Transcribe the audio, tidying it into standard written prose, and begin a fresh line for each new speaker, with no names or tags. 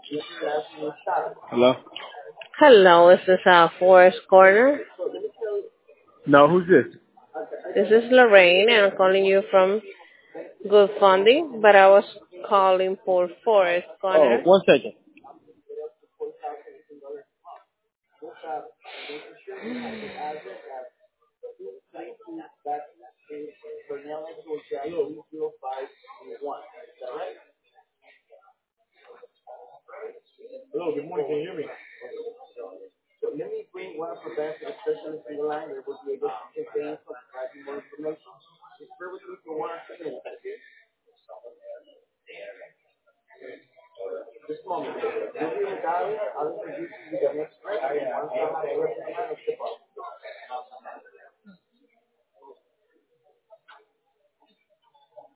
Hello?
Hello, this is Forest Corner.
No, who's this?
This is Lorraine, and I'm calling you from Good Funding, but I was calling for Forest
Oh,
Corner.
1 second. Hello, good morning. Can you hear me?